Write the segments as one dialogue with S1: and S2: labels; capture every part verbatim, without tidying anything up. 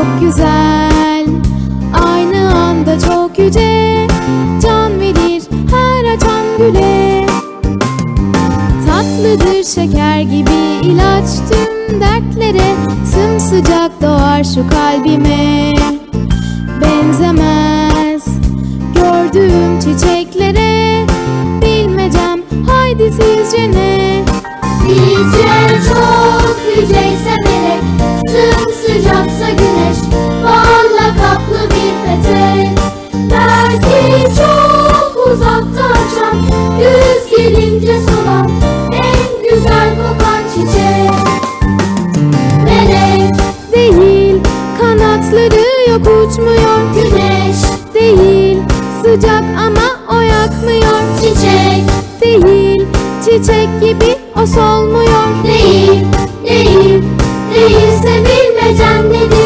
S1: Çok güzel, aynı anda çok yüce, can verir her açan güle. Tatlıdır şeker gibi ilaç tüm dertlere, sımsıcak doğar şu kalbime. Benzemez gördüğüm çiçeklere, bilmecem haydi sizce ne?
S2: Bizce çok yüceyse melek, sımsıcaksa güneş, balla kaplı bir petek. Belki çok uzakta açan, güz gelince solan en güzel kokan çiçek. Melek
S1: Değil, kanatları yok uçmuyor.
S2: güneş
S1: Değil, sıcak ama o yakmıyor.
S2: çiçek
S1: Değil, çiçek gibi o solmuyor.
S2: değil, değil, değilse bilmecem nedir?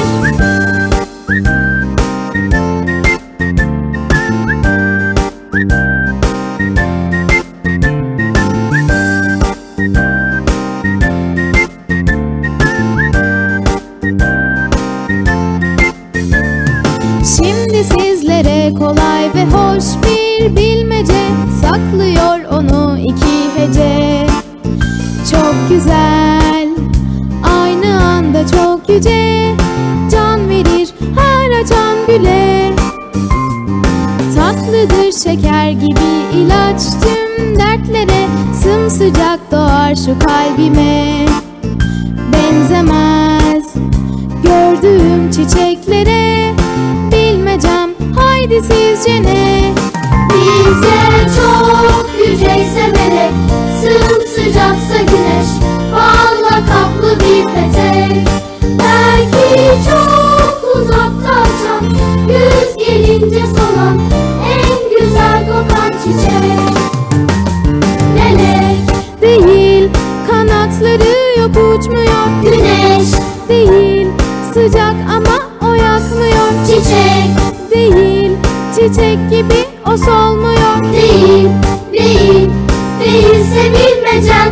S1: Şimdi sizlere kolay ve hoş bir bilmece, saklıyor onu iki hece. Çok güzel, aynı anda çok yüce, can verir her açan güle. Tatlıdır şeker gibi ilaç tüm dertlere, sımsıcak doğar şu kalbime. Benzemez gördüğüm çiçeklere, bilmecem haydi sizce ne?
S2: Bizce çok yüceyse melek, sımsıcaksa güneş, balla kaplı bir petek. Belki çok uzakta açan, güz gelince solan en güzel kokan çiçek. Melek
S1: Değil, kanatları yok uçmuyor.
S2: güneş
S1: Değil, sıcak ama o yakmıyor.
S2: çiçek
S1: Değil, çiçek gibi o solmuyor.
S2: değil, değil, değilse bilmecem.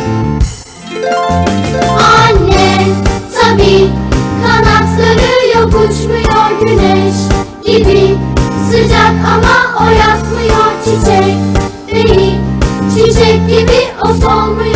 S2: Anne tabii, kanatları yok uçmuyor güneş gibi, sıcak ama o yakmıyor. Çiçek değil, çiçek gibi o solmuyor.